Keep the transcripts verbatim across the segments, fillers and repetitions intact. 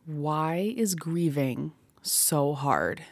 Why is grieving so hard?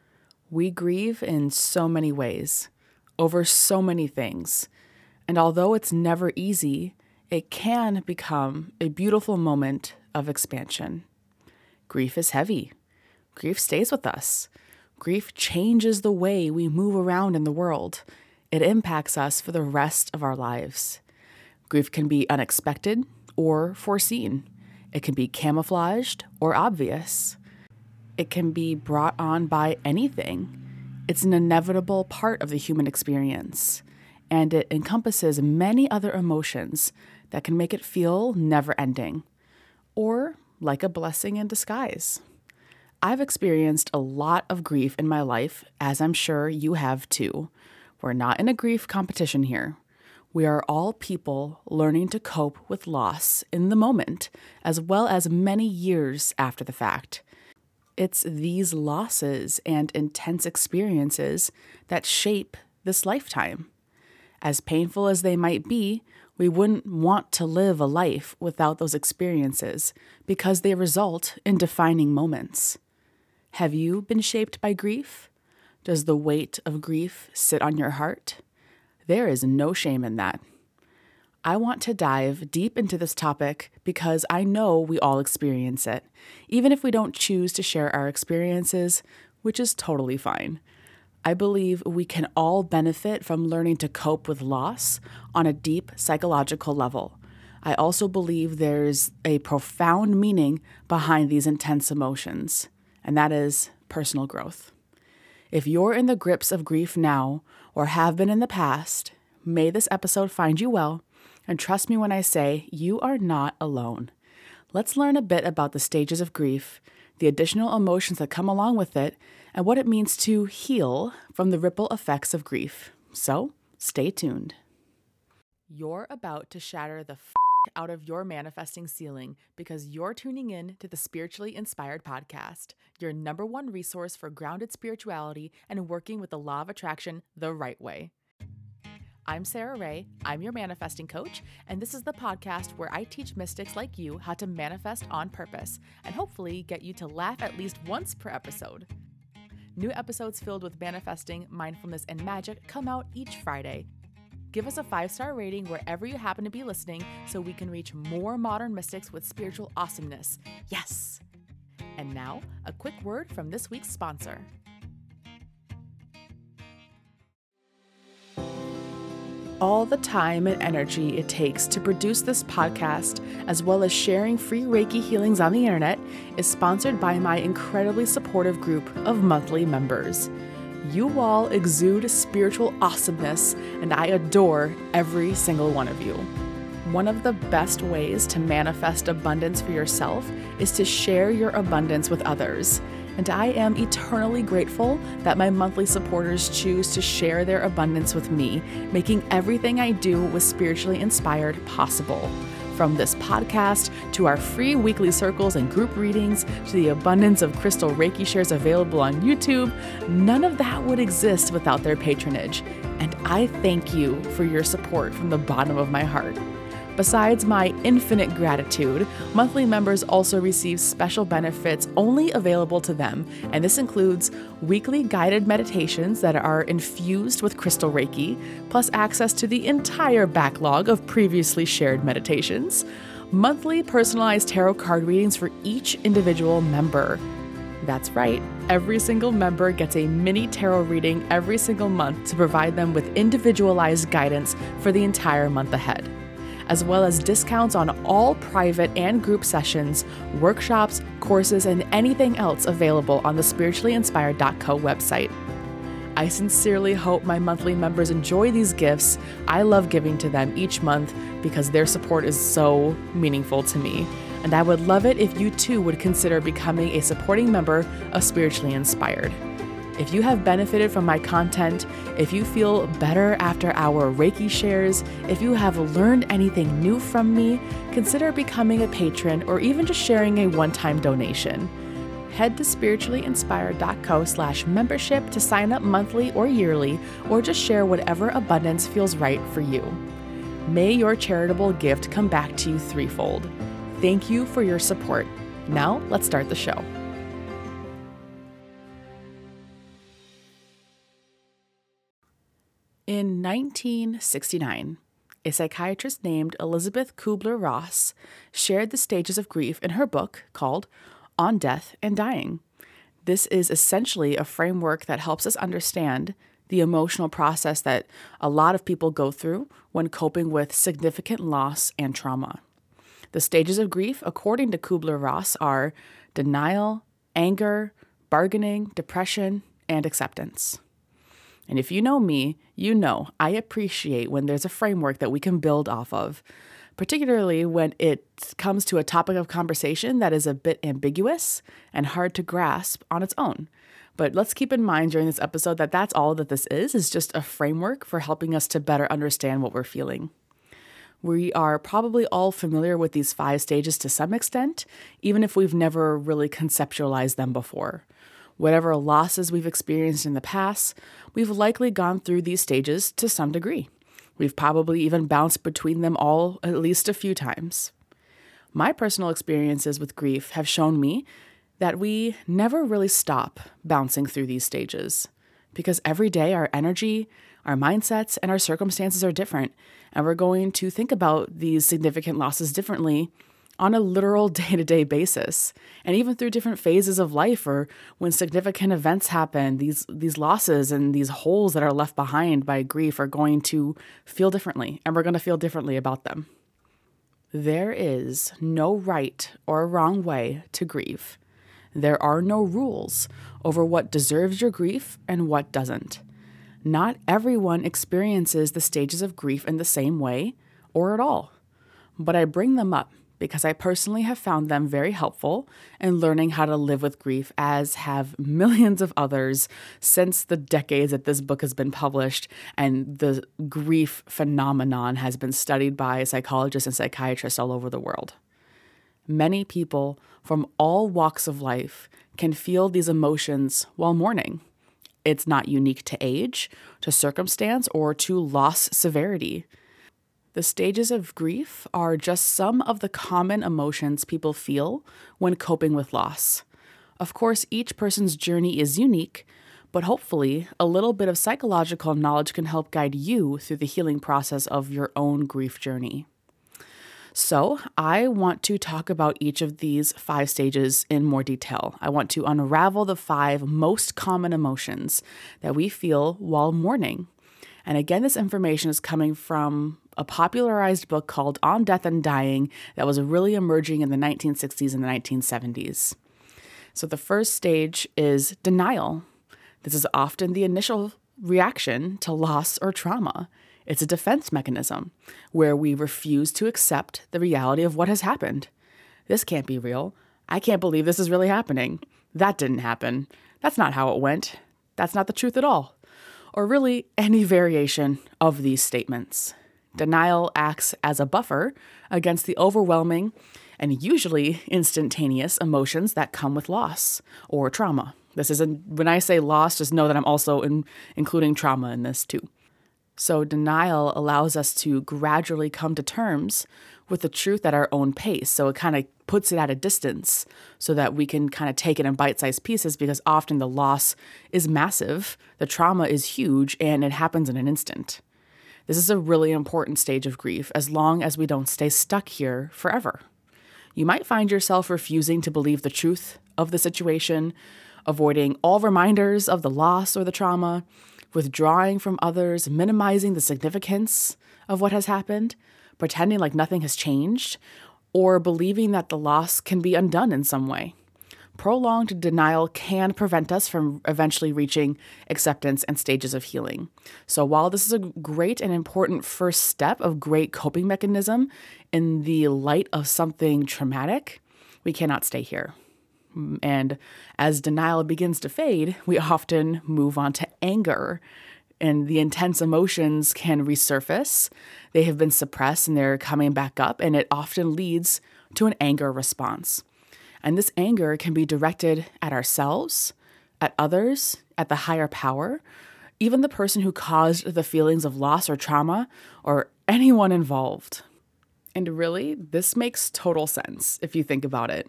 We grieve in so many ways, over so many things, and although it's never easy, it can become a beautiful moment of expansion. Grief is heavy. Grief stays with us. Grief changes the way we move around in the world. It impacts us for the rest of our lives. Grief can be unexpected or foreseen. It can be camouflaged or obvious. It can be brought on by anything. It's an inevitable part of the human experience, and it encompasses many other emotions that can make it feel never-ending, or like a blessing in disguise. I've experienced a lot of grief in my life, as I'm sure you have too. We're not in a grief competition here. We are all people learning to cope with loss in the moment, as well as many years after the fact. It's these losses and intense experiences that shape this lifetime. As painful as they might be, we wouldn't want to live a life without those experiences because they result in defining moments. Have you been shaped by grief? Does the weight of grief sit on your heart? There is no shame in that. I want to dive deep into this topic because I know we all experience it, even if we don't choose to share our experiences, which is totally fine. I believe we can all benefit from learning to cope with loss on a deep psychological level. I also believe there's a profound meaning behind these intense emotions, and that is personal growth. If you're in the grips of grief now, or have been in the past, may this episode find you well, and trust me when I say you are not alone. Let's learn a bit about the stages of grief, the additional emotions that come along with it, and what it means to heal from the ripple effects of grief. So, stay tuned. You're about to shatter the f*** out of your manifesting ceiling because you're tuning in to the Spiritually Inspired Podcast, your number one resource for grounded spirituality and working with the law of attraction the right way. I'm Sarah Ray, I'm your manifesting coach, and this is the podcast where I teach mystics like you how to manifest on purpose and hopefully get you to laugh at least once per episode. New episodes filled with manifesting, mindfulness, and magic come out each Friday. Give us a five-star rating wherever you happen to be listening so we can reach more modern mystics with spiritual awesomeness. Yes! And now, a quick word from this week's sponsor. All the time and energy it takes to produce this podcast, as well as sharing free Reiki healings on the internet, is sponsored by my incredibly supportive group of monthly members. You all exude spiritual awesomeness, and I adore every single one of you. One of the best ways to manifest abundance for yourself is to share your abundance with others. And I am eternally grateful that my monthly supporters choose to share their abundance with me, making everything I do with Spiritually Inspired possible. From this podcast, to our free weekly circles and group readings, to the abundance of crystal Reiki shares available on YouTube, none of that would exist without their patronage. And I thank you for your support from the bottom of my heart. Besides my infinite gratitude, monthly members also receive special benefits only available to them, and this includes weekly guided meditations that are infused with crystal Reiki, plus access to the entire backlog of previously shared meditations, monthly personalized tarot card readings for each individual member. That's right, every single member gets a mini tarot reading every single month to provide them with individualized guidance for the entire month ahead, as well as discounts on all private and group sessions, workshops, courses, and anything else available on the spiritually inspired dot co website. I sincerely hope my monthly members enjoy these gifts. I love giving to them each month because their support is so meaningful to me. And I would love it if you too would consider becoming a supporting member of Spiritually Inspired. If you have benefited from my content, if you feel better after our Reiki shares, if you have learned anything new from me, consider becoming a patron or even just sharing a one-time donation. Head to spiritually inspired dot co slash membership to sign up monthly or yearly, or just share whatever abundance feels right for you. May your charitable gift come back to you threefold. Thank you for your support. Now, let's start the show. In nineteen sixty-nine, a psychiatrist named Elizabeth Kubler-Ross shared the stages of grief in her book called On Death and Dying. This is essentially a framework that helps us understand the emotional process that a lot of people go through when coping with significant loss and trauma. The stages of grief, according to Kubler-Ross, are denial, anger, bargaining, depression, and acceptance. And if you know me, you know I appreciate when there's a framework that we can build off of, particularly when it comes to a topic of conversation that is a bit ambiguous and hard to grasp on its own. But let's keep in mind during this episode that that's all that this is, is just a framework for helping us to better understand what we're feeling. We are probably all familiar with these five stages to some extent, even if we've never really conceptualized them before. Whatever losses we've experienced in the past, we've likely gone through these stages to some degree. We've probably even bounced between them all at least a few times. My personal experiences with grief have shown me that we never really stop bouncing through these stages, because every day our energy, our mindsets, and our circumstances are different, and we're going to think about these significant losses differently on a literal day-to-day basis. And even through different phases of life, or when significant events happen, these these losses and these holes that are left behind by grief are going to feel differently, and we're going to feel differently about them. There is no right or wrong way to grieve. There are no rules over what deserves your grief and what doesn't. Not everyone experiences the stages of grief in the same way or at all. But I bring them up because I personally have found them very helpful in learning how to live with grief, as have millions of others since the decades that this book has been published and the grief phenomenon has been studied by psychologists and psychiatrists all over the world. Many people from all walks of life can feel these emotions while mourning. It's not unique to age, to circumstance, or to loss severity. The stages of grief are just some of the common emotions people feel when coping with loss. Of course, each person's journey is unique, but hopefully a little bit of psychological knowledge can help guide you through the healing process of your own grief journey. So I want to talk about each of these five stages in more detail. I want to unravel the five most common emotions that we feel while mourning. And again, this information is coming from a popularized book called On Death and Dying that was really emerging in the nineteen sixties and the nineteen seventies. So the first stage is denial. This is often the initial reaction to loss or trauma. It's a defense mechanism where we refuse to accept the reality of what has happened. This can't be real. I can't believe this is really happening. That didn't happen. That's not how it went. That's not the truth at all. Or really any variation of these statements. Denial acts as a buffer against the overwhelming and usually instantaneous emotions that come with loss or trauma. This isn't, when I say loss, just know that I'm also in, including trauma in this too. So denial allows us to gradually come to terms with the truth at our own pace. So it kind of puts it at a distance so that we can kind of take it in bite-sized pieces, because often the loss is massive, the trauma is huge, and it happens in an instant. This is a really important stage of grief, as long as we don't stay stuck here forever. You might find yourself refusing to believe the truth of the situation, avoiding all reminders of the loss or the trauma, withdrawing from others, minimizing the significance of what has happened, pretending like nothing has changed, or believing that the loss can be undone in some way. Prolonged denial can prevent us from eventually reaching acceptance and stages of healing. So while this is a great and important first step of great coping mechanism in the light of something traumatic, we cannot stay here. And as denial begins to fade, we often move on to anger, and the intense emotions can resurface. They have been suppressed and they're coming back up, and it often leads to an anger response. And this anger can be directed at ourselves, at others, at the higher power, even the person who caused the feelings of loss or trauma, or anyone involved. And really, this makes total sense if you think about it.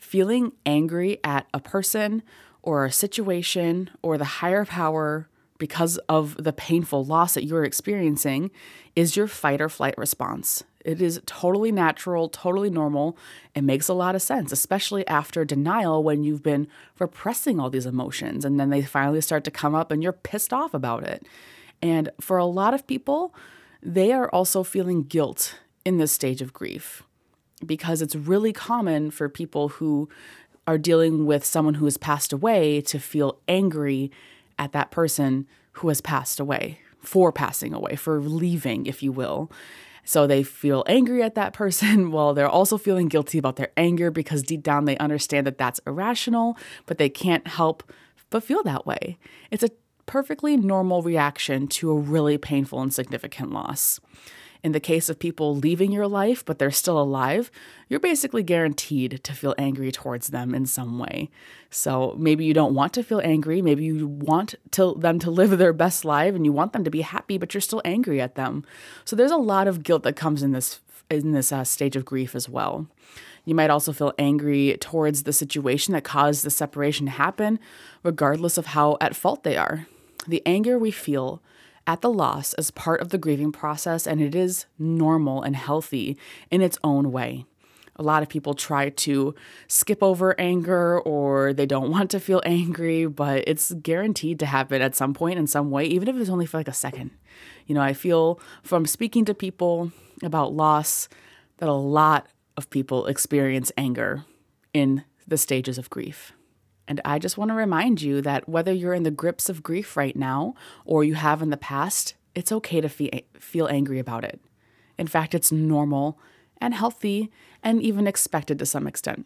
Feeling angry at a person or a situation or the higher power because of the painful loss that you're experiencing is your fight or flight response. It is totally natural, totally normal. It makes a lot of sense, especially after denial when you've been repressing all these emotions and then they finally start to come up and you're pissed off about it. And for a lot of people, they are also feeling guilt in this stage of grief because it's really common for people who are dealing with someone who has passed away to feel angry at that person who has passed away, for passing away, for leaving, if you will. So they feel angry at that person while they're also feeling guilty about their anger because deep down they understand that that's irrational, but they can't help but feel that way. It's a perfectly normal reaction to a really painful and significant loss. In the case of people leaving your life, but they're still alive, you're basically guaranteed to feel angry towards them in some way. So maybe you don't want to feel angry. Maybe you want to, them to live their best life and you want them to be happy, but you're still angry at them. So there's a lot of guilt that comes in this in this uh, stage of grief as well. You might also feel angry towards the situation that caused the separation to happen, regardless of how at fault they are. The anger we feel at the loss is part of the grieving process, and it is normal and healthy in its own way. A lot of people try to skip over anger or they don't want to feel angry, but it's guaranteed to happen at some point in some way, even if it's only for like a second. You know, I feel from speaking to people about loss that a lot of people experience anger in the stages of grief. And I just want to remind you that whether you're in the grips of grief right now or you have in the past, it's okay to fe- feel angry about it. In fact, it's normal and healthy and even expected to some extent.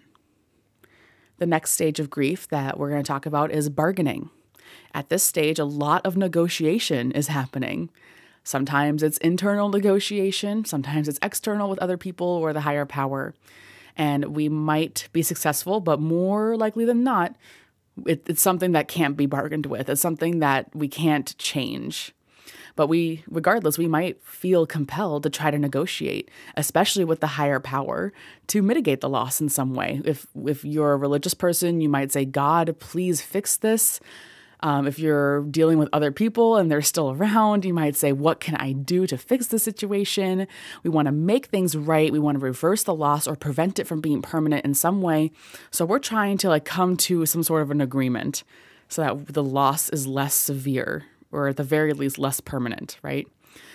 The next stage of grief that we're going to talk about is bargaining. At this stage, a lot of negotiation is happening. Sometimes it's internal negotiation, sometimes it's external with other people or the higher power. And we might be successful, but more likely than not, it, it's something that can't be bargained with. It's something that we can't change. But we, regardless, we might feel compelled to try to negotiate, especially with the higher power, to mitigate the loss in some way. If if you're a religious person, you might say, God, please fix this. Um, if you're dealing with other people and they're still around, you might say, what can I do to fix the situation? We want to make things right. We want to reverse the loss or prevent it from being permanent in some way. So we're trying to like come to some sort of an agreement so that the loss is less severe or at the very least less permanent, right?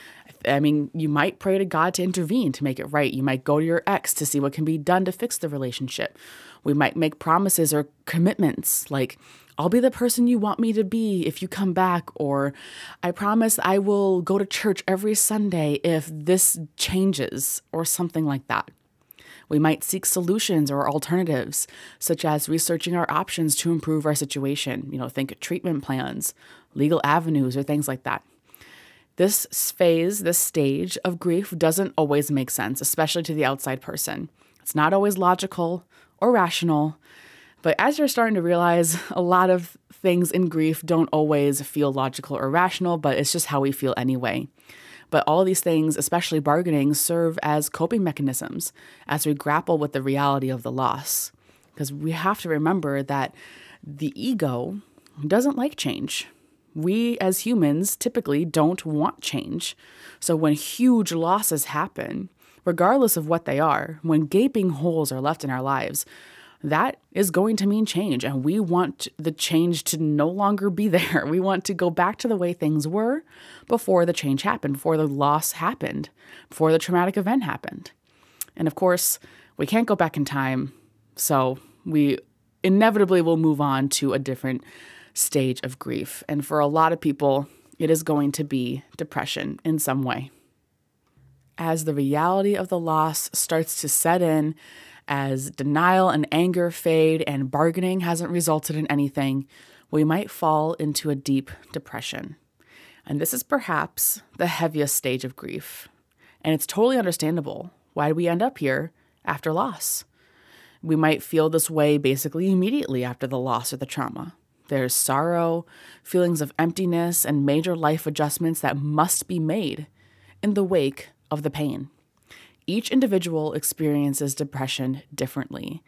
I mean, you might pray to God to intervene to make it right. You might go to your ex to see what can be done to fix the relationship. We might make promises or commitments like, I'll be the person you want me to be if you come back, or I promise I will go to church every Sunday if this changes, or something like that. We might seek solutions or alternatives, such as researching our options to improve our situation. You know, think treatment plans, legal avenues, or things like that. This phase, this stage of grief doesn't always make sense, especially to the outside person. It's not always logical or rational. But as you're starting to realize, a lot of things in grief don't always feel logical or rational, but it's just how we feel anyway. But all of these things, especially bargaining, serve as coping mechanisms as we grapple with the reality of the loss. Because we have to remember that the ego doesn't like change. We as humans typically don't want change. So when huge losses happen, regardless of what they are, when gaping holes are left in our lives, that is going to mean change. And we want the change to no longer be there. We want to go back to the way things were before the change happened, before the loss happened, before the traumatic event happened. And of course, we can't go back in time. So we inevitably will move on to a different stage of grief. And for a lot of people, it is going to be depression in some way. As the reality of the loss starts to set in, as denial and anger fade and bargaining hasn't resulted in anything, we might fall into a deep depression. And this is perhaps the heaviest stage of grief. And it's totally understandable. Why do we end up here after loss? We might feel this way basically immediately after the loss or the trauma. There's sorrow, feelings of emptiness, and major life adjustments that must be made in the wake of the pain. Each individual experiences depression differently.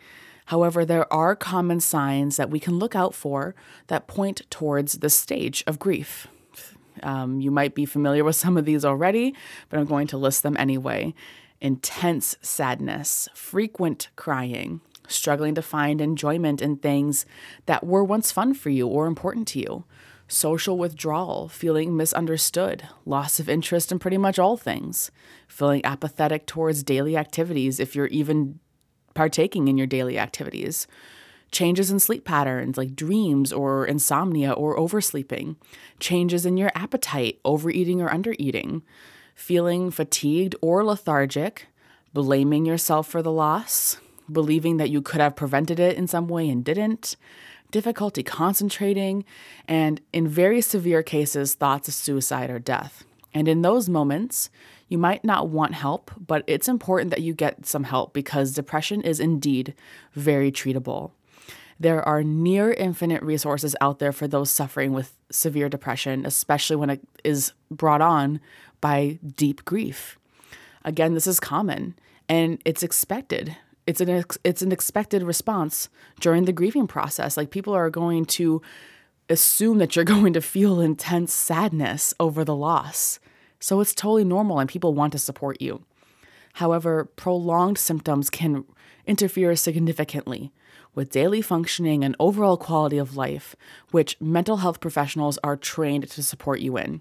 However, there are common signs that we can look out for that point towards this stage of grief. Um, you might be familiar with some of these already, but I'm going to list them anyway. Intense sadness, frequent crying, struggling to find enjoyment in things that were once fun for you or important to you, social withdrawal, feeling misunderstood, loss of interest in pretty much all things, feeling apathetic towards daily activities if you're even partaking in your daily activities, changes in sleep patterns like dreams or insomnia or oversleeping, changes in your appetite, overeating or undereating, feeling fatigued or lethargic, blaming yourself for the loss, believing that you could have prevented it in some way and didn't, difficulty concentrating, and in very severe cases, thoughts of suicide or death. And in those moments, you might not want help, but it's important that you get some help because depression is indeed very treatable. There are near infinite resources out there for those suffering with severe depression, especially when it is brought on by deep grief. Again, this is common and it's expected. It's an ex- it's an expected response during the grieving process. Like people are going to assume that you're going to feel intense sadness over the loss. So it's totally normal and people want to support you. However, prolonged symptoms can interfere significantly with daily functioning and overall quality of life, which mental health professionals are trained to support you in.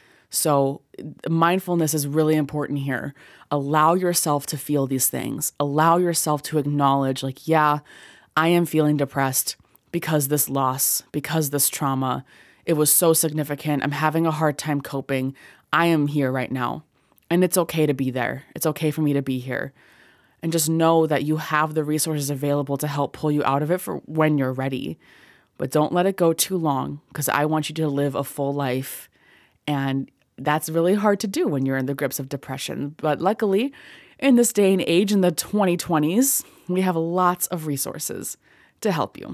So mindfulness is really important here. Allow yourself to feel these things. Allow yourself to acknowledge, like, yeah, I am feeling depressed because this loss, because this trauma, it was so significant. I'm having a hard time coping. I am here right now. And it's okay to be there. It's okay for me to be here. And just know that you have the resources available to help pull you out of it for when you're ready. But don't let it go too long because I want you to live a full life. And that's really hard to do when you're in the grips of depression. But luckily, in this day and age, in the twenty twenties, we have lots of resources to help you.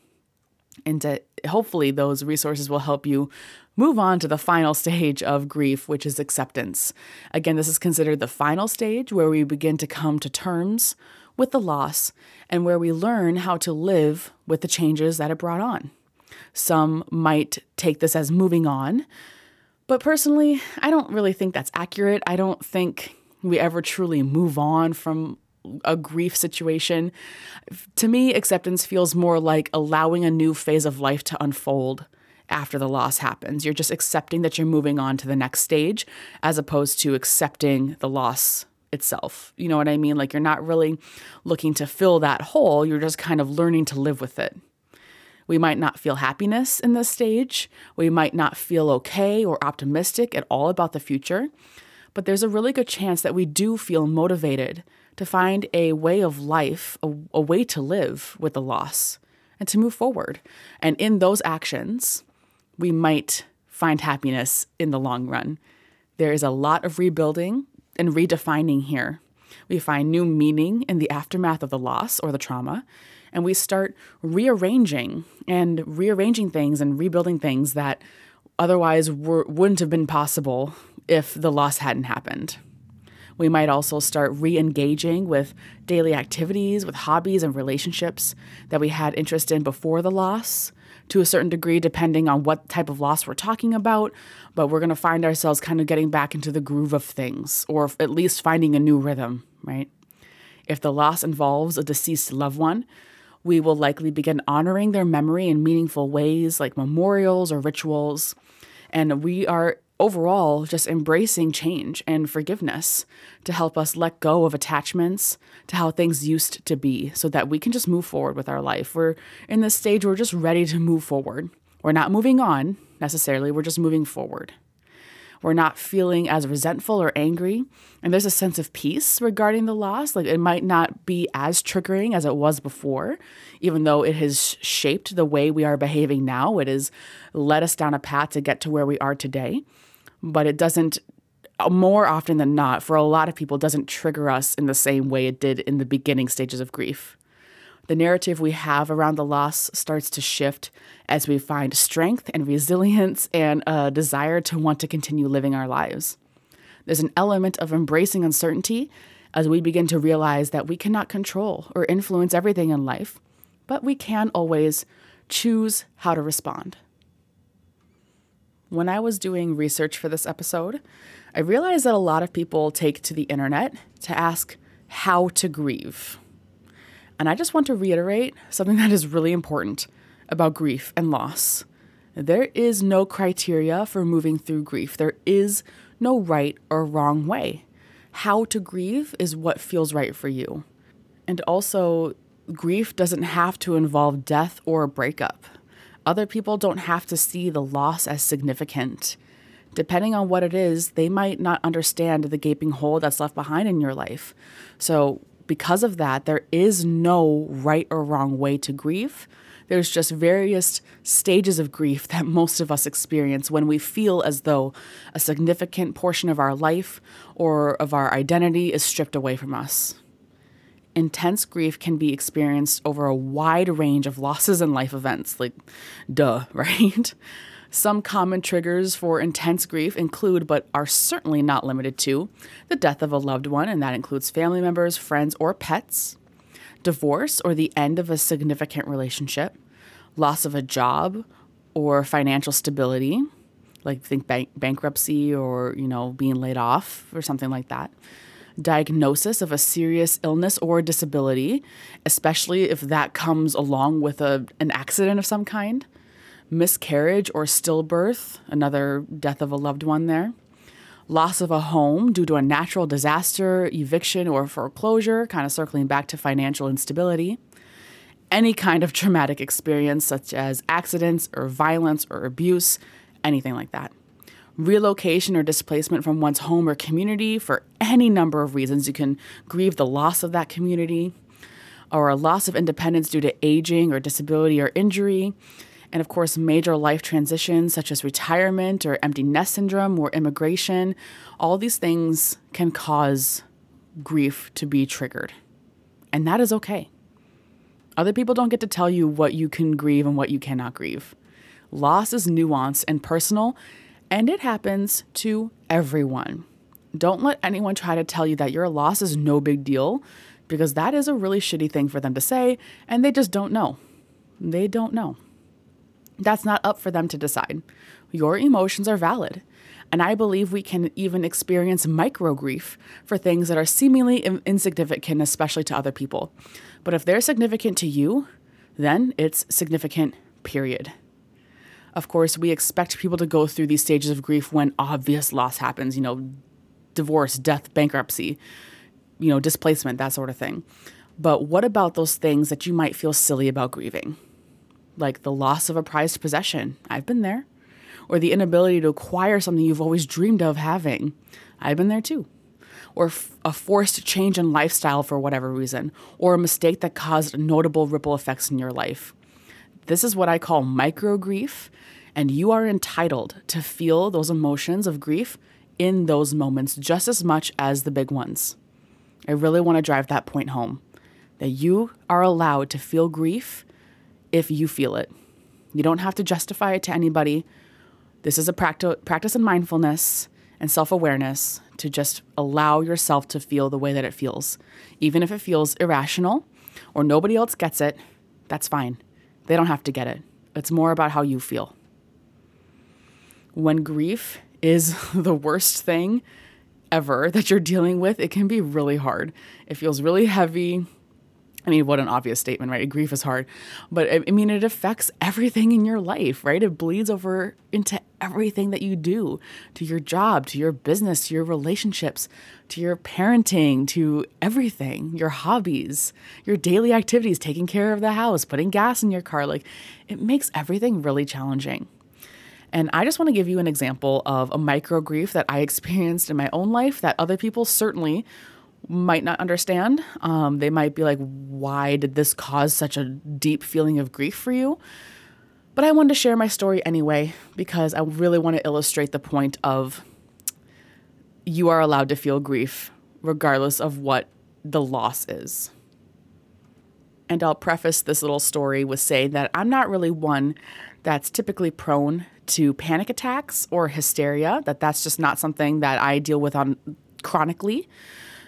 And to, hopefully those resources will help you move on to the final stage of grief, which is acceptance. Again, this is considered the final stage where we begin to come to terms with the loss and where we learn how to live with the changes that it brought on. Some might take this as moving on, but personally, I don't really think that's accurate. I don't think we ever truly move on from a grief situation. To me, acceptance feels more like allowing a new phase of life to unfold after the loss happens. You're just accepting that you're moving on to the next stage as opposed to accepting the loss itself. You know what I mean? Like you're not really looking to fill that hole. You're just kind of learning to live with it. We might not feel happiness in this stage. We might not feel okay or optimistic at all about the future. But there's a really good chance that we do feel motivated to find a way of life, a, a way to live with the loss and to move forward. And in those actions, we might find happiness in the long run. There is a lot of rebuilding and redefining here. We find new meaning in the aftermath of the loss or the trauma, and we start rearranging and rearranging things and rebuilding things that otherwise were, wouldn't have been possible if the loss hadn't happened. We might also start re-engaging with daily activities, with hobbies and relationships that we had interest in before the loss, to a certain degree, depending on what type of loss we're talking about. But we're going to find ourselves kind of getting back into the groove of things, or at least finding a new rhythm, right? If the loss involves a deceased loved one, we will likely begin honoring their memory in meaningful ways like memorials or rituals. And we are overall just embracing change and forgiveness to help us let go of attachments to how things used to be so that we can just move forward with our life. We're in this stage where we're just ready to move forward. We're not moving on necessarily, we're just moving forward. We're not feeling as resentful or angry. And there's a sense of peace regarding the loss. Like it might not be as triggering as it was before, even though it has shaped the way we are behaving now. It has led us down a path to get to where we are today. But it doesn't, more often than not, for a lot of people, doesn't trigger us in the same way it did in the beginning stages of grief. The narrative we have around the loss starts to shift as we find strength and resilience and a desire to want to continue living our lives. There's an element of embracing uncertainty as we begin to realize that we cannot control or influence everything in life, but we can always choose how to respond. When I was doing research for this episode, I realized that a lot of people take to the internet to ask how to grieve. And I just want to reiterate something that is really important about grief and loss. There is no criteria for moving through grief. There is no right or wrong way. How to grieve is what feels right for you. And also, grief doesn't have to involve death or a breakup. Other people don't have to see the loss as significant. Depending on what it is, they might not understand the gaping hole that's left behind in your life. So because of that, there is no right or wrong way to grieve. There's just various stages of grief that most of us experience when we feel as though a significant portion of our life or of our identity is stripped away from us. Intense grief can be experienced over a wide range of losses and life events, like, duh, right? Some common triggers for intense grief include, but are certainly not limited to, the death of a loved one, and that includes family members, friends, or pets, divorce or the end of a significant relationship, loss of a job or financial stability, like think bank- bankruptcy or, you know, being laid off or something like that, diagnosis of a serious illness or disability, especially if that comes along with a, an accident of some kind, miscarriage or stillbirth, another death of a loved one there, loss of a home due to a natural disaster, eviction, or foreclosure, kind of circling back to financial instability, any kind of traumatic experience such as accidents or violence or abuse, anything like that. Relocation or displacement from one's home or community for any number of reasons. You can grieve the loss of that community, or a loss of independence due to aging or disability or injury. And of course, major life transitions such as retirement or empty nest syndrome or immigration. All these things can cause grief to be triggered. And that is okay. Other people don't get to tell you what you can grieve and what you cannot grieve. Loss is nuanced and personal, and it happens to everyone. Don't let anyone try to tell you that your loss is no big deal, because that is a really shitty thing for them to say, and they just don't know. They don't know. That's not up for them to decide. Your emotions are valid. And I believe we can even experience micro grief for things that are seemingly in- insignificant, especially to other people. But if they're significant to you, then it's significant, period. Of course, we expect people to go through these stages of grief when obvious loss happens, you know, divorce, death, bankruptcy, you know, displacement, that sort of thing. But what about those things that you might feel silly about grieving? Like the loss of a prized possession. I've been there. Or the inability to acquire something you've always dreamed of having. I've been there too. Or f- a forced change in lifestyle for whatever reason. Or a mistake that caused notable ripple effects in your life. This is what I call micro grief. And you are entitled to feel those emotions of grief in those moments just as much as the big ones. I really want to drive that point home. That you are allowed to feel grief if you feel it. You don't have to justify it to anybody. This is a practi- practice in mindfulness and self-awareness to just allow yourself to feel the way that it feels. Even if it feels irrational or nobody else gets it, that's fine. They don't have to get it. It's more about how you feel. When grief is the worst thing ever that you're dealing with, it can be really hard. It feels really heavy. I mean, what an obvious statement, right? Grief is hard. But I mean, it affects everything in your life, right? It bleeds over into everything that you do, to your job, to your business, to your relationships, to your parenting, to everything, your hobbies, your daily activities, taking care of the house, putting gas in your car. Like, it makes everything really challenging. And I just want to give you an example of a micro grief that I experienced in my own life that other people certainly might not understand. Um, they might be like, why did this cause such a deep feeling of grief for you? But I wanted to share my story anyway, because I really want to illustrate the point of you are allowed to feel grief regardless of what the loss is. And I'll preface this little story with saying that I'm not really one that's typically prone to panic attacks or hysteria, that that's just not something that I deal with on chronically.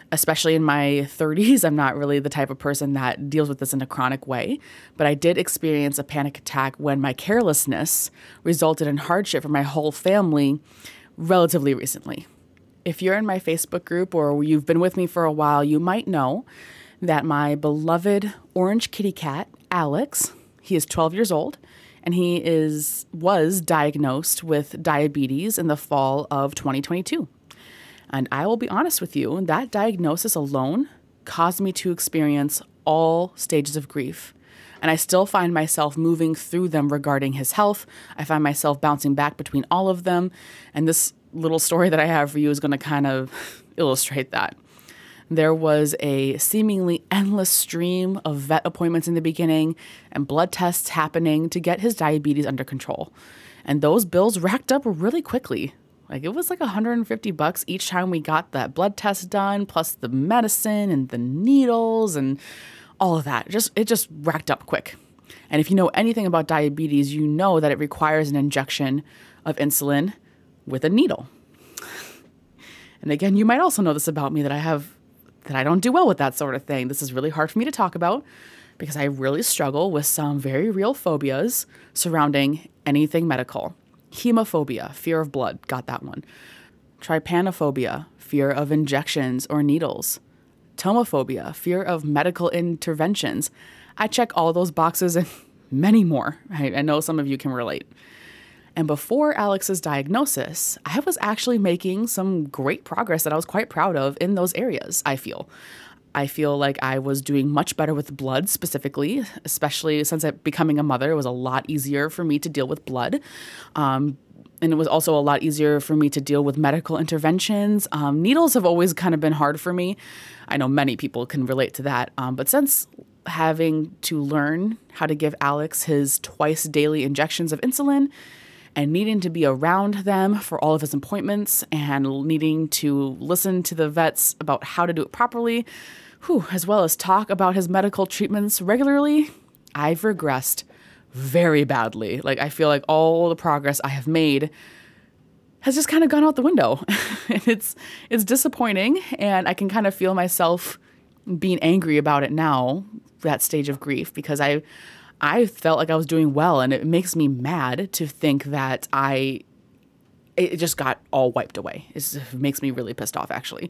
Especially in my thirties, I'm not really the type of person that deals with this in a chronic way, but I did experience a panic attack when my carelessness resulted in hardship for my whole family relatively recently. If you're in my Facebook group or you've been with me for a while, you might know that my beloved orange kitty cat, Alex, he is twelve years old, and he is was diagnosed with diabetes in the fall of twenty twenty-two. And I will be honest with you, that diagnosis alone caused me to experience all stages of grief. And I still find myself moving through them regarding his health. I find myself bouncing back between all of them. And this little story that I have for you is going to kind of illustrate that. There was a seemingly endless stream of vet appointments in the beginning and blood tests happening to get his diabetes under control. And those bills racked up really quickly. Like it was like one hundred fifty bucks each time we got that blood test done, plus the medicine and the needles and all of that. Just it just racked up quick. And if you know anything about diabetes, you know that it requires an injection of insulin with a needle. And again, you might also know this about me that I have that I don't do well with that sort of thing. This is really hard for me to talk about because I really struggle with some very real phobias surrounding anything medical. Hemophobia, fear of blood, got that one. Trypanophobia, fear of injections or needles. Tomophobia, fear of medical interventions. I check all those boxes and many more. I, I know some of you can relate. And before Alex's diagnosis, I was actually making some great progress that I was quite proud of in those areas, I feel. I feel like I was doing much better with blood specifically, especially since I, becoming a mother, it was a lot easier for me to deal with blood. Um, and it was also a lot easier for me to deal with medical interventions. Um, needles have always kind of been hard for me. I know many people can relate to that. Um, but since having to learn how to give Alex his twice daily injections of insulin and needing to be around them for all of his appointments and needing to listen to the vets about how to do it properly, whew, as well as talk about his medical treatments regularly, I've regressed very badly. Like, I feel like all the progress I have made has just kind of gone out the window. And it's it's disappointing, and I can kind of feel myself being angry about it now, that stage of grief, because I I felt like I was doing well, and it makes me mad to think that I it just got all wiped away. It's, it makes me really pissed off, actually.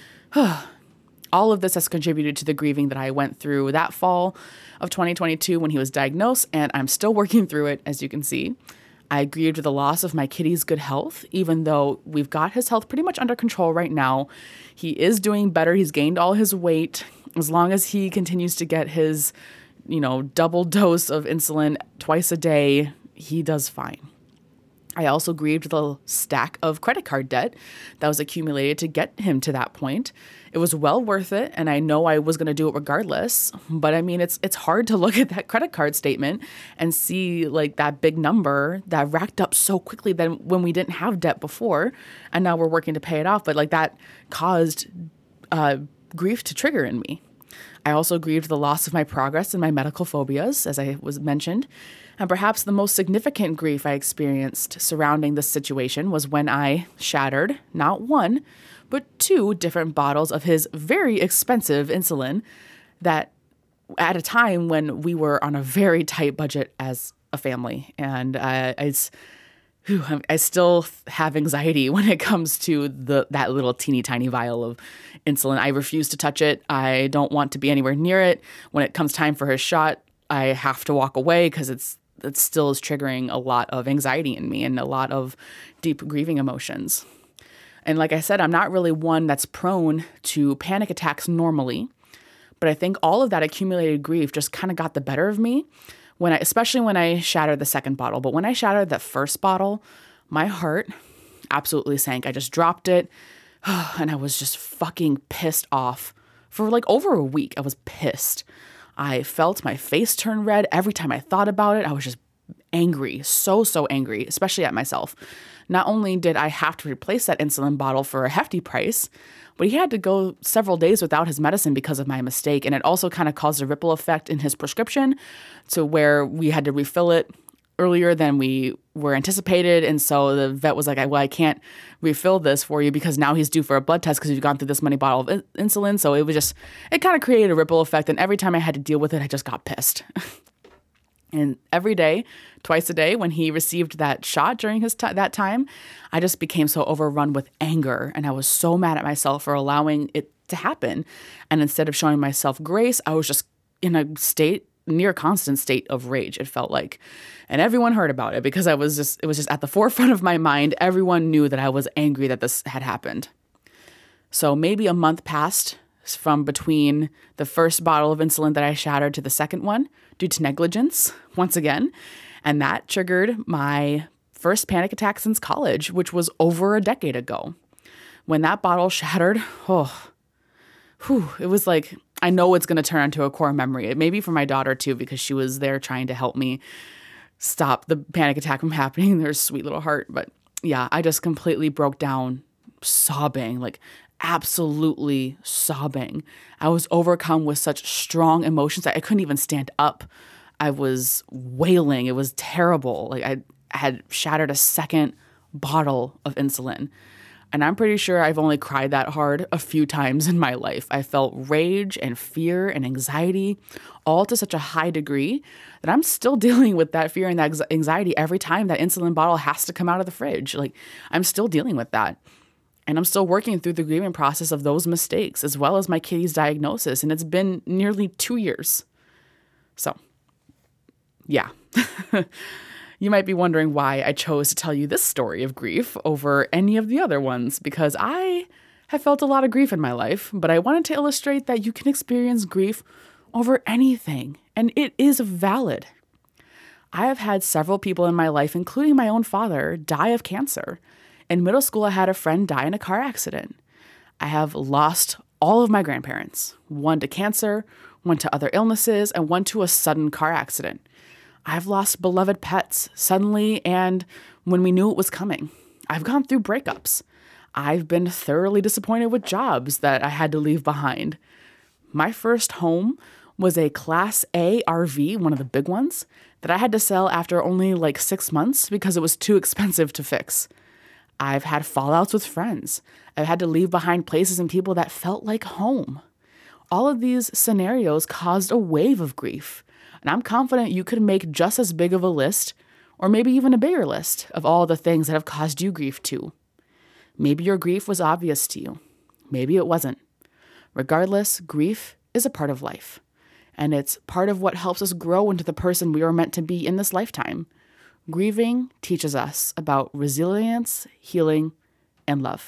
All of this has contributed to the grieving that I went through that fall of twenty twenty-two when he was diagnosed, and I'm still working through it, as you can see. I grieved the loss of my kitty's good health, even though we've got his health pretty much under control right now. He is doing better. He's gained all his weight. As long as he continues to get his, you know, double dose of insulin twice a day, he does fine. I also grieved the stack of credit card debt that was accumulated to get him to that point. It was well worth it, and I know I was going to do it regardless. But I mean, it's it's hard to look at that credit card statement and see like that big number that racked up so quickly than when we didn't have debt before, and now we're working to pay it off. But like that caused uh, grief to trigger in me. I also grieved the loss of my progress in my medical phobias, as I was mentioned. And perhaps the most significant grief I experienced surrounding this situation was when I shattered not one, but two different bottles of his very expensive insulin that at a time when we were on a very tight budget as a family. And I, I, whew, I still have anxiety when it comes to the that little teeny tiny vial of insulin. I refuse to touch it. I don't want to be anywhere near it. When it comes time for his shot, I have to walk away because it's it still is triggering a lot of anxiety in me and a lot of deep grieving emotions. And like I said, I'm not really one that's prone to panic attacks normally, but I think all of that accumulated grief just kind of got the better of me when I, especially when I shattered the second bottle. But when I shattered that first bottle, my heart absolutely sank. I just dropped it and I was just fucking pissed off for like over a week. I was pissed. I felt my face turn red every time I thought about it. I was just angry, so, so angry, especially at myself. Not only did I have to replace that insulin bottle for a hefty price, but he had to go several days without his medicine because of my mistake. And it also kind of caused a ripple effect in his prescription to where we had to refill it earlier than we were anticipated. And so the vet was like, well, I can't refill this for you because now he's due for a blood test because you've gone through this many bottle of in- insulin. So it was just, it kind of created a ripple effect. And every time I had to deal with it, I just got pissed. And every day, twice a day, when he received that shot during his t- that time, I just became so overrun with anger. And I was so mad at myself for allowing it to happen. And instead of showing myself grace, I was just in a state, near constant state of rage, it felt like. And everyone heard about it because I was just, it was just at the forefront of my mind. Everyone knew that I was angry that this had happened. So maybe a month passed from between the first bottle of insulin that I shattered to the second one due to negligence, once again. And that triggered my first panic attack since college, which was over a decade ago. When that bottle shattered, oh, whew, it was like, I know it's going to turn into a core memory. It may be for my daughter too, because she was there trying to help me stop the panic attack from happening. There's sweet little heart. But yeah, I just completely broke down sobbing, like absolutely sobbing. I was overcome with such strong emotions that I couldn't even stand up. I was wailing. It was terrible. Like I, I had shattered a second bottle of insulin. And I'm pretty sure I've only cried that hard a few times in my life. I felt rage and fear and anxiety, all to such a high degree that I'm still dealing with that fear and that anxiety every time that insulin bottle has to come out of the fridge. Like I'm still dealing with that. And I'm still working through the grieving process of those mistakes, as well as my kitty's diagnosis. And it's been nearly two years. So, yeah. You might be wondering why I chose to tell you this story of grief over any of the other ones, because I have felt a lot of grief in my life, but I wanted to illustrate that you can experience grief over anything, and it is valid. I have had several people in my life, including my own father, die of cancer. In middle school, I had a friend die in a car accident. I have lost all of my grandparents, one to cancer, one to other illnesses, and one to a sudden car accident. I've lost beloved pets suddenly and when we knew it was coming. I've gone through breakups. I've been thoroughly disappointed with jobs that I had to leave behind. My first home was a Class A R V, one of the big ones, that I had to sell after only like six months because it was too expensive to fix. I've had fallouts with friends. I've had to leave behind places and people that felt like home. All of these scenarios caused a wave of grief. And I'm confident you could make just as big of a list, or maybe even a bigger list, of all the things that have caused you grief too. Maybe your grief was obvious to you. Maybe it wasn't. Regardless, grief is a part of life. And it's part of what helps us grow into the person we are meant to be in this lifetime. Grieving teaches us about resilience, healing, and love.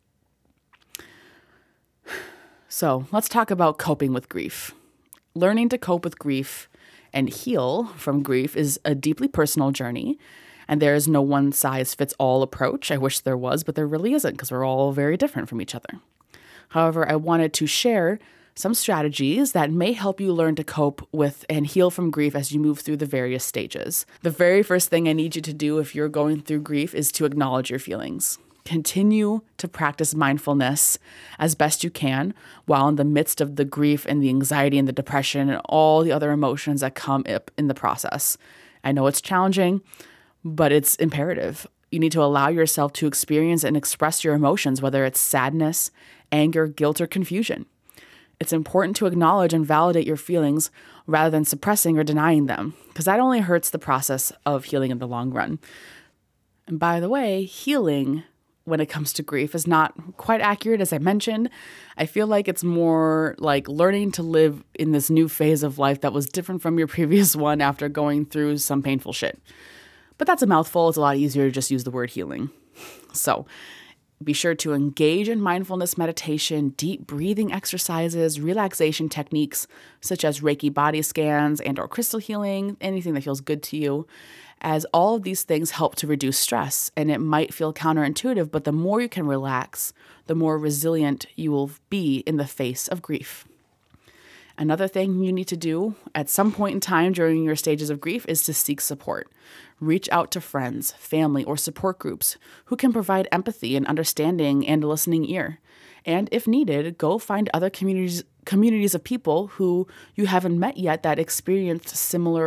So let's talk about coping with grief. Learning to cope with grief and heal from grief is a deeply personal journey, and there is no one-size-fits-all approach. I wish there was, but there really isn't because we're all very different from each other. However, I wanted to share some strategies that may help you learn to cope with and heal from grief as you move through the various stages. The very first thing I need you to do if you're going through grief is to acknowledge your feelings. Continue to practice mindfulness as best you can while in the midst of the grief and the anxiety and the depression and all the other emotions that come up in the process. I know it's challenging, but it's imperative. You need to allow yourself to experience and express your emotions, whether it's sadness, anger, guilt, or confusion. It's important to acknowledge and validate your feelings rather than suppressing or denying them, because that only hurts the process of healing in the long run. And by the way, healing when it comes to grief is not quite accurate, as I mentioned. I feel like it's more like learning to live in this new phase of life that was different from your previous one after going through some painful shit. But that's a mouthful. It's a lot easier to just use the word healing. So be sure to engage in mindfulness meditation, deep breathing exercises, relaxation techniques such as Reiki body scans and or crystal healing, anything that feels good to you, as all of these things help to reduce stress. And it might feel counterintuitive, but the more you can relax, the more resilient you will be in the face of grief. Another thing you need to do at some point in time during your stages of grief is to seek support. Reach out to friends, family, or support groups who can provide empathy and understanding and a listening ear. And if needed, go find other communities communities of people who you haven't met yet that experienced similar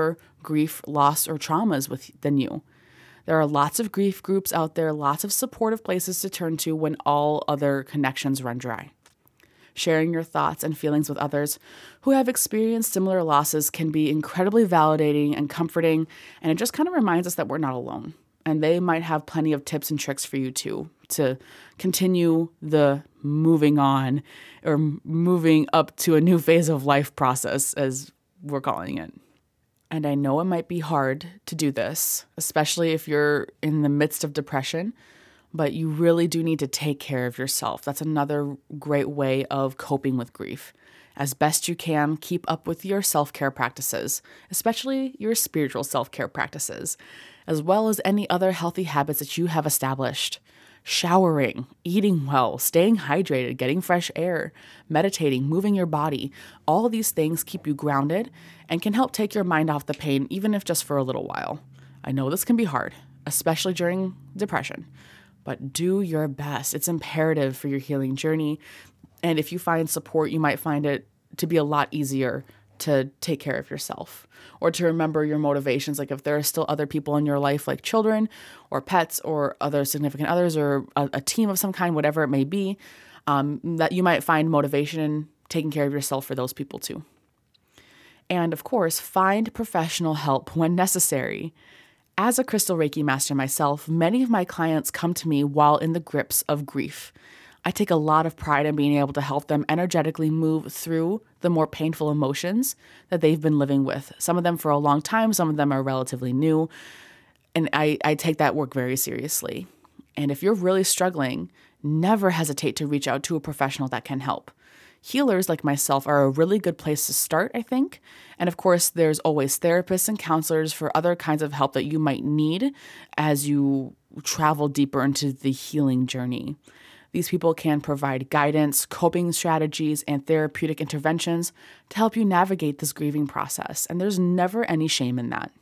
grief, loss, or traumas with than you. There are lots of grief groups out there, lots of supportive places to turn to when all other connections run dry. Sharing your thoughts and feelings with others who have experienced similar losses can be incredibly validating and comforting, and it just kind of reminds us that we're not alone. And they might have plenty of tips and tricks for you too, to continue the moving on or moving up to a new phase of life process, as we're calling it. And I know it might be hard to do this, especially if you're in the midst of depression, but you really do need to take care of yourself. That's another great way of coping with grief. As best you can, keep up with your self-care practices, especially your spiritual self-care practices, as well as any other healthy habits that you have established. Showering, eating well, staying hydrated, getting fresh air, meditating, moving your body. All of these things keep you grounded and can help take your mind off the pain, even if just for a little while. I know this can be hard, especially during depression, but do your best. It's imperative for your healing journey. And if you find support, you might find it to be a lot easier to take care of yourself or to remember your motivations. Like if there are still other people in your life, like children or pets or other significant others or a, a team of some kind, whatever it may be, um, that you might find motivation in taking care of yourself for those people too. And of course, find professional help when necessary. As a Crystal Reiki master myself, many of my clients come to me while in the grips of grief. I take a lot of pride in being able to help them energetically move through the more painful emotions that they've been living with. Some of them for a long time, some of them are relatively new, and I, I take that work very seriously. And if you're really struggling, never hesitate to reach out to a professional that can help. Healers like myself are a really good place to start, I think. And of course, there's always therapists and counselors for other kinds of help that you might need as you travel deeper into the healing journey. These people can provide guidance, coping strategies, and therapeutic interventions to help you navigate this grieving process. And there's never any shame in that.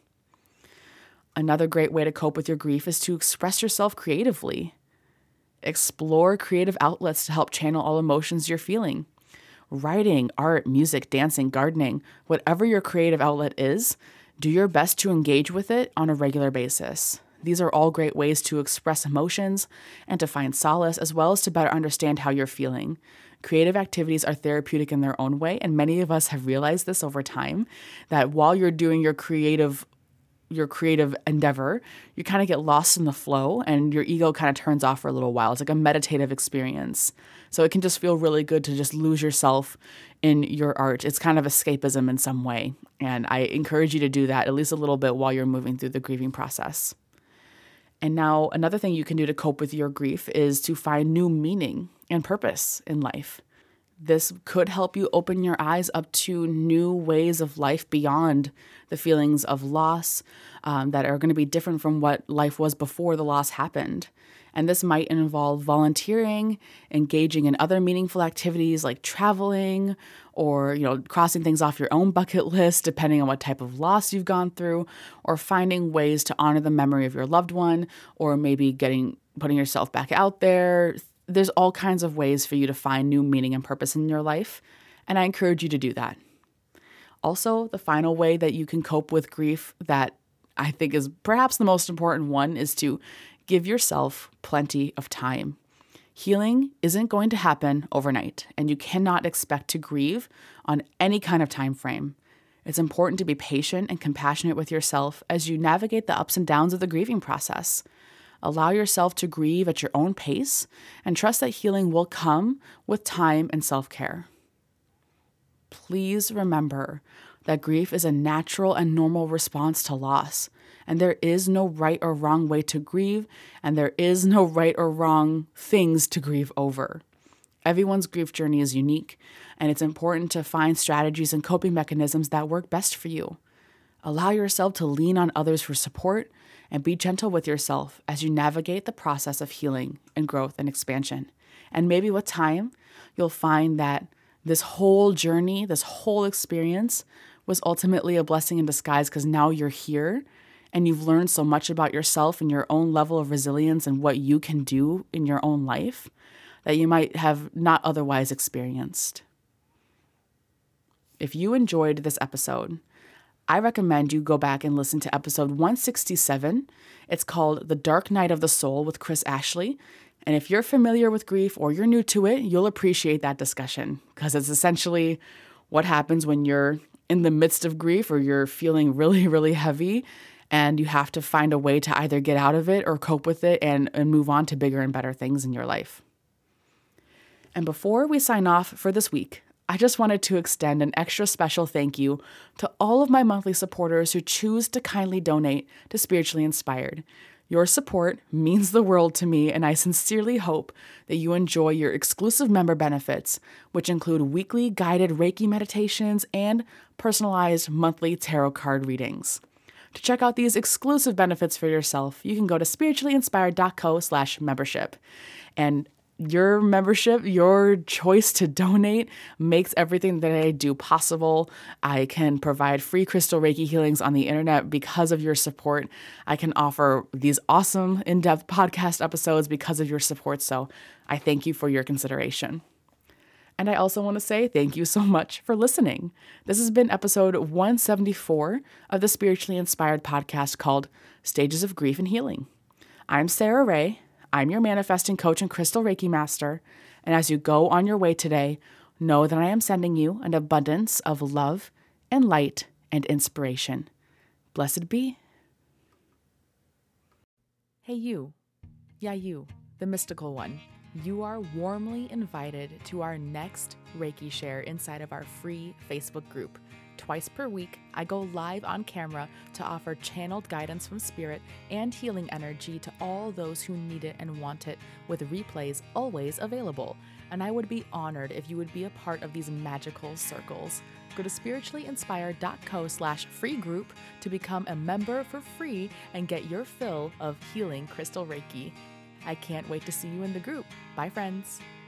Another great way to cope with your grief is to express yourself creatively. Explore creative outlets to help channel all emotions you're feeling. Writing, art, music, dancing, gardening, whatever your creative outlet is, do your best to engage with it on a regular basis. These are all great ways to express emotions and to find solace, as well as to better understand how you're feeling. Creative activities are therapeutic in their own way, and many of us have realized this over time, that while you're doing your creative your creative endeavor, you kind of get lost in the flow and your ego kind of turns off for a little while. It's like a meditative experience. So it can just feel really good to just lose yourself in your art. It's kind of escapism in some way. And I encourage you to do that at least a little bit while you're moving through the grieving process. And now another thing you can do to cope with your grief is to find new meaning and purpose in life. This could help you open your eyes up to new ways of life beyond the feelings of loss um, that are going to be different from what life was before the loss happened. And this might involve volunteering, engaging in other meaningful activities like traveling, or, you know, crossing things off your own bucket list, depending on what type of loss you've gone through, or finding ways to honor the memory of your loved one, or maybe getting putting yourself back out there. There's all kinds of ways for you to find new meaning and purpose in your life, and I encourage you to do that. Also, the final way that you can cope with grief that I think is perhaps the most important one is to give yourself plenty of time. Healing isn't going to happen overnight, and you cannot expect to grieve on any kind of time frame. It's important to be patient and compassionate with yourself as you navigate the ups and downs of the grieving process. Allow yourself to grieve at your own pace and trust that healing will come with time and self-care. Please remember that grief is a natural and normal response to loss, and there is no right or wrong way to grieve, and there is no right or wrong things to grieve over. Everyone's grief journey is unique, and it's important to find strategies and coping mechanisms that work best for you. Allow yourself to lean on others for support and be gentle with yourself as you navigate the process of healing and growth and expansion. And maybe with time, you'll find that this whole journey, this whole experience was ultimately a blessing in disguise because now you're here and you've learned so much about yourself and your own level of resilience and what you can do in your own life that you might have not otherwise experienced. If you enjoyed this episode, I recommend you go back and listen to episode one sixty-seven. It's called The Dark Night of the Soul with Chris Ashley. And if you're familiar with grief or you're new to it, you'll appreciate that discussion because it's essentially what happens when you're in the midst of grief or you're feeling really, really heavy and you have to find a way to either get out of it or cope with it and, and move on to bigger and better things in your life. And before we sign off for this week, I just wanted to extend an extra special thank you to all of my monthly supporters who choose to kindly donate to Spiritually Inspired. Your support means the world to me, and I sincerely hope that you enjoy your exclusive member benefits, which include weekly guided Reiki meditations and personalized monthly tarot card readings. To check out these exclusive benefits for yourself, you can go to spirituallyinspired.co slash membership. And your membership, your choice to donate makes everything that I do possible. I can provide free crystal Reiki healings on the internet because of your support. I can offer these awesome in-depth podcast episodes because of your support. So I thank you for your consideration. And I also want to say thank you so much for listening. This has been episode one seventy-four of the Spiritually Inspired podcast called Stages of Grief and Healing. I'm Sarah Ray. I'm your manifesting coach and crystal Reiki master, and as you go on your way today, know that I am sending you an abundance of love and light and inspiration. Blessed be. Hey you, yeah you, the mystical one. You are warmly invited to our next Reiki share inside of our free Facebook group. Twice per week, I go live on camera to offer channeled guidance from spirit and healing energy to all those who need it and want it, with replays always available. And I would be honored if you would be a part of these magical circles. Go to spirituallyinspired.co slash free group to become a member for free and get your fill of healing crystal Reiki. I can't wait to see you in the group. Bye, friends.